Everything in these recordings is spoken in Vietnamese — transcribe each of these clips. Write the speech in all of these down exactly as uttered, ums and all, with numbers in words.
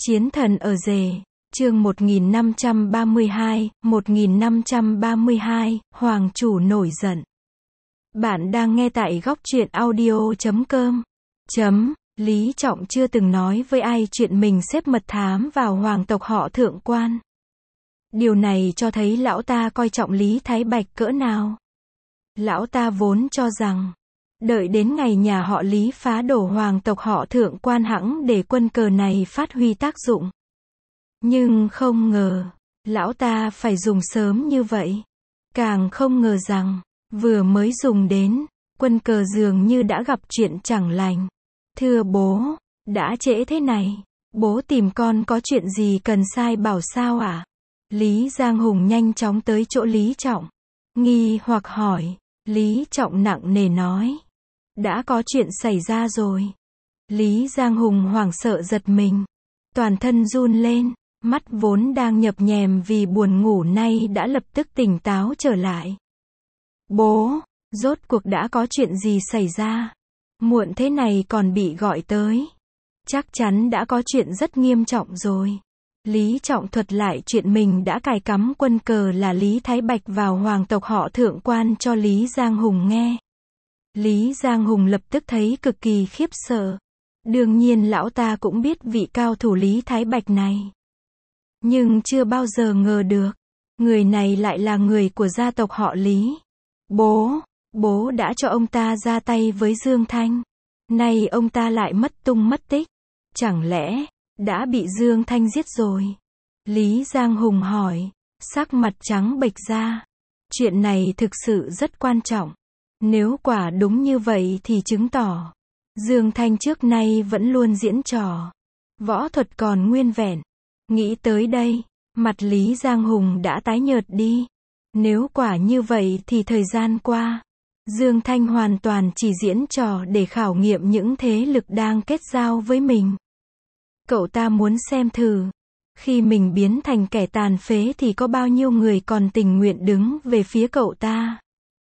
Chiến thần ở rể, chương một nghìn năm trăm ba mươi hai, một nghìn năm trăm ba mươi hai, Hoàng chủ nổi giận. Bạn đang nghe tại góc truyện audio chấm com. Chấm, Lý Trọng chưa từng nói với ai chuyện mình xếp mật thám vào hoàng tộc họ Thượng Quan. Điều này cho thấy lão ta coi trọng Lý Thái Bạch cỡ nào. Lão ta vốn cho rằng, đợi đến ngày nhà họ Lý phá đổ hoàng tộc họ Thượng Quan hẵng để quân cờ này phát huy tác dụng. Nhưng không ngờ, lão ta phải dùng sớm như vậy. Càng không ngờ rằng, vừa mới dùng đến, quân cờ dường như đã gặp chuyện chẳng lành. Thưa bố, đã trễ thế này, bố tìm con có chuyện gì cần sai bảo sao ạ? À? Lý Giang Hùng nhanh chóng tới chỗ Lý Trọng. Nghi hoặc hỏi, Lý Trọng nặng nề nói. Đã có chuyện xảy ra rồi. Lý Giang Hùng hoảng sợ giật mình. Toàn thân run lên, mắt vốn đang nhập nhèm vì buồn ngủ nay đã lập tức tỉnh táo trở lại. Bố, rốt cuộc đã có chuyện gì xảy ra? Muộn thế này còn bị gọi tới. Chắc chắn đã có chuyện rất nghiêm trọng rồi. Lý Trọng thuật lại chuyện mình đã cài cắm quân cờ là Lý Thái Bạch vào hoàng tộc họ Thượng Quan cho Lý Giang Hùng nghe. Lý Giang Hùng lập tức thấy cực kỳ khiếp sợ. Đương nhiên lão ta cũng biết vị cao thủ Lý Thái Bạch này. Nhưng chưa bao giờ ngờ được, người này lại là người của gia tộc họ Lý. Bố, bố đã cho ông ta ra tay với Dương Thanh. Nay ông ta lại mất tung mất tích. Chẳng lẽ, đã bị Dương Thanh giết rồi? Lý Giang Hùng hỏi, sắc mặt trắng bệch ra. Chuyện này thực sự rất quan trọng. Nếu quả đúng như vậy thì chứng tỏ, Dương Thanh trước nay vẫn luôn diễn trò. Võ thuật còn nguyên vẹn. Nghĩ tới đây, mặt Lý Giang Hùng đã tái nhợt đi. Nếu quả như vậy thì thời gian qua, Dương Thanh hoàn toàn chỉ diễn trò để khảo nghiệm những thế lực đang kết giao với mình. Cậu ta muốn xem thử, khi mình biến thành kẻ tàn phế thì có bao nhiêu người còn tình nguyện đứng về phía cậu ta.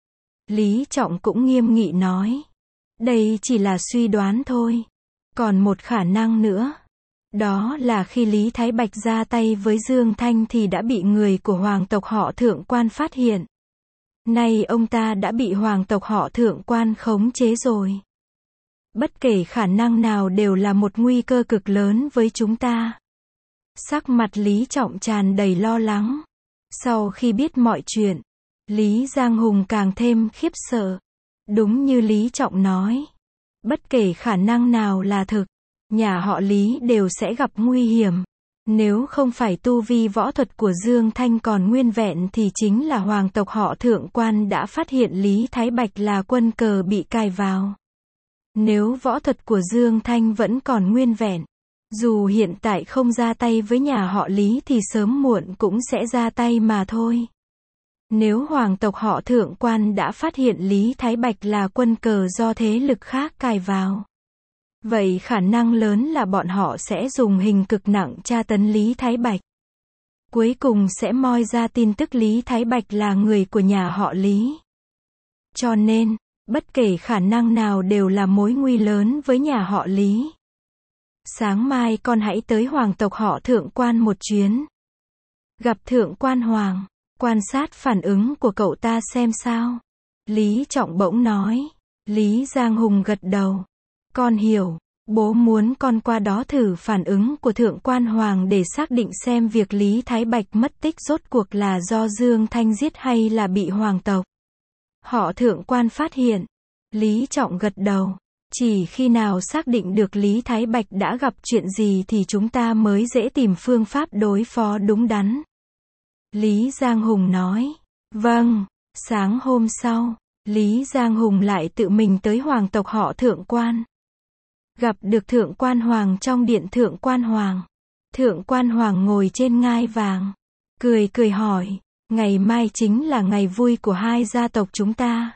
Lý Trọng cũng nghiêm nghị nói, đây chỉ là suy đoán thôi. Còn một khả năng nữa. Đó là khi Lý Thái Bạch ra tay với Dương Thanh thì đã bị người của hoàng tộc họ Thượng Quan phát hiện. Nay ông ta đã bị hoàng tộc họ Thượng Quan khống chế rồi. Bất kể khả năng nào đều là một nguy cơ cực lớn với chúng ta. Sắc mặt Lý Trọng tràn đầy lo lắng. Sau khi biết mọi chuyện, Lý Giang Hùng càng thêm khiếp sợ. Đúng như Lý Trọng nói, bất kể khả năng nào là thực, nhà họ Lý đều sẽ gặp nguy hiểm. Nếu không phải tu vi võ thuật của Dương Thanh còn nguyên vẹn thì chính là hoàng tộc họ Thượng Quan đã phát hiện Lý Thái Bạch là quân cờ bị cài vào. Nếu võ thuật của Dương Thanh vẫn còn nguyên vẹn, dù hiện tại không ra tay với nhà họ Lý thì sớm muộn cũng sẽ ra tay mà thôi. Nếu hoàng tộc họ Thượng Quan đã phát hiện Lý Thái Bạch là quân cờ do thế lực khác cài vào, vậy khả năng lớn là bọn họ sẽ dùng hình cực nặng tra tấn Lý Thái Bạch. Cuối cùng sẽ moi ra tin tức Lý Thái Bạch là người của nhà họ Lý. Cho nên, bất kể khả năng nào đều là mối nguy lớn với nhà họ Lý. Sáng mai con hãy tới hoàng tộc họ Thượng Quan một chuyến. Gặp Thượng Quan Hoàng, quan sát phản ứng của cậu ta xem sao. Lý Trọng bỗng nói. Lý Giang Hùng gật đầu. Con hiểu, bố muốn con qua đó thử phản ứng của Thượng Quan Hoàng để xác định xem việc Lý Thái Bạch mất tích rốt cuộc là do Dương Thanh giết hay là bị hoàng tộc họ Thượng Quan phát hiện. Lý Trọng gật đầu. Chỉ khi nào xác định được Lý Thái Bạch đã gặp chuyện gì thì chúng ta mới dễ tìm phương pháp đối phó đúng đắn. Lý Giang Hùng nói. Vâng. Sáng hôm sau, Lý Giang Hùng lại tự mình tới hoàng tộc họ Thượng Quan. Gặp được Thượng Quan Hoàng trong điện Thượng Quan Hoàng. Thượng Quan Hoàng ngồi trên ngai vàng. Cười cười hỏi, ngày mai chính là ngày vui của hai gia tộc chúng ta.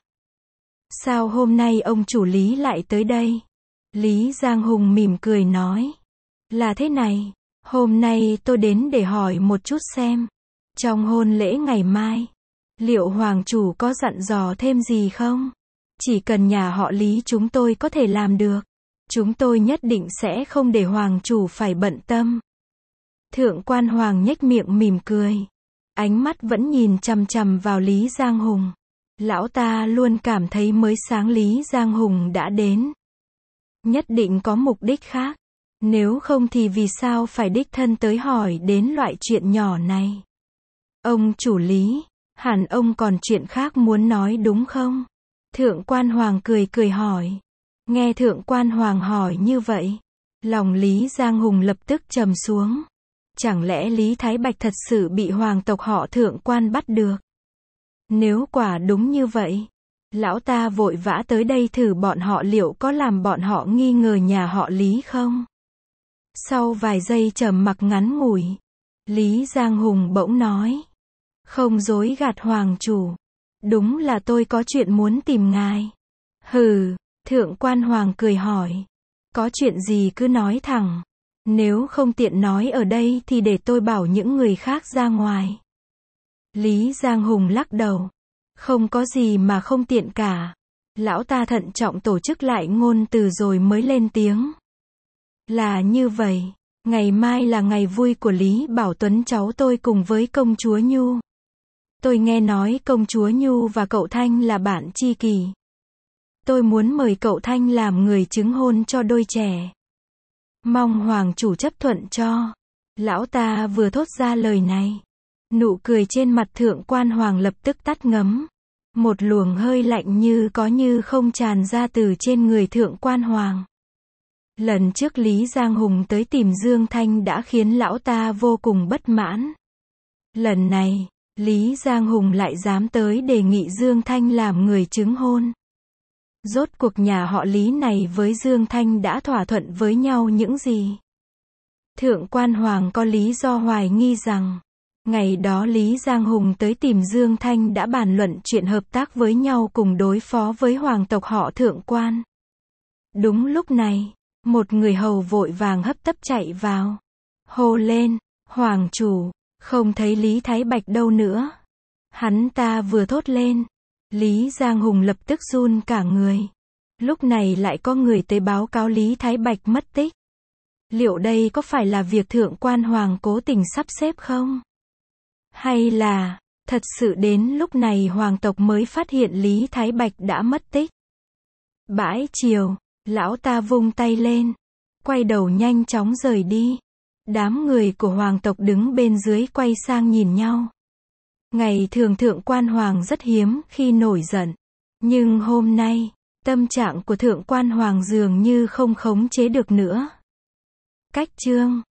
Sao hôm nay ông chủ Lý lại tới đây? Lý Giang Hùng mỉm cười nói. Là thế này, hôm nay tôi đến để hỏi một chút xem. Trong hôn lễ ngày mai, liệu Hoàng chủ có dặn dò thêm gì không? Chỉ cần nhà họ Lý chúng tôi có thể làm được, chúng tôi nhất định sẽ không để Hoàng chủ phải bận tâm. Thượng quan Hoàng nhếch miệng mỉm cười. Ánh mắt vẫn nhìn chằm chằm vào Lý Giang Hùng. Lão ta luôn cảm thấy mới sáng Lý Giang Hùng đã đến. Nhất định có mục đích khác. Nếu không thì vì sao phải đích thân tới hỏi đến loại chuyện nhỏ này? Ông chủ Lý, hẳn ông còn chuyện khác muốn nói đúng không? Thượng quan Hoàng cười cười hỏi. Nghe Thượng quan Hoàng hỏi như vậy, lòng Lý Giang Hùng lập tức trầm xuống. Chẳng lẽ Lý Thái Bạch thật sự bị hoàng tộc họ Thượng quan bắt được? Nếu quả đúng như vậy, lão ta vội vã tới đây thử bọn họ liệu có làm bọn họ nghi ngờ nhà họ Lý không? Sau vài giây trầm mặc ngắn ngủi, Lý Giang Hùng bỗng nói. Không dối gạt hoàng chủ. Đúng là tôi có chuyện muốn tìm ngài. Hừ, Thượng quan Hoàng cười hỏi. Có chuyện gì cứ nói thẳng. Nếu không tiện nói ở đây thì để tôi bảo những người khác ra ngoài. Lý Giang Hùng lắc đầu. Không có gì mà không tiện cả. Lão ta thận trọng tổ chức lại ngôn từ rồi mới lên tiếng. Là như vậy, ngày mai là ngày vui của Lý Bảo Tuấn cháu tôi cùng với công chúa Nhu. Tôi nghe nói công chúa Nhu và cậu Thanh là bạn tri kỷ. Tôi muốn mời cậu Thanh làm người chứng hôn cho đôi trẻ. Mong hoàng chủ chấp thuận cho. Lão ta vừa thốt ra lời này, nụ cười trên mặt Thượng quan Hoàng lập tức tắt ngấm. Một luồng hơi lạnh như có như không tràn ra từ trên người Thượng quan Hoàng. Lần trước Lý Giang Hùng tới tìm Dương Thanh đã khiến lão ta vô cùng bất mãn. Lần này, Lý Giang Hùng lại dám tới đề nghị Dương Thanh làm người chứng hôn. Rốt cuộc nhà họ Lý này với Dương Thanh đã thỏa thuận với nhau những gì? Thượng quan Hoàng có lý do hoài nghi rằng, ngày đó Lý Giang Hùng tới tìm Dương Thanh đã bàn luận chuyện hợp tác với nhau cùng đối phó với hoàng tộc họ Thượng quan. Đúng lúc này, một người hầu vội vàng hấp tấp chạy vào. Hô lên, hoàng chủ, không thấy Lý Thái Bạch đâu nữa. Hắn ta vừa thốt lên, Lý Giang Hùng lập tức run cả người. Lúc này lại có người tới báo cáo Lý Thái Bạch mất tích. Liệu đây có phải là việc Thượng quan Hoàng cố tình sắp xếp không? Hay là, thật sự đến lúc này hoàng tộc mới phát hiện Lý Thái Bạch đã mất tích? Bãi chiều, lão ta vung tay lên, quay đầu nhanh chóng rời đi. Đám người của hoàng tộc đứng bên dưới quay sang nhìn nhau. Ngày thường Thượng quan Hoàng rất hiếm khi nổi giận. Nhưng hôm nay, tâm trạng của Thượng quan Hoàng dường như không khống chế được nữa. Cách chương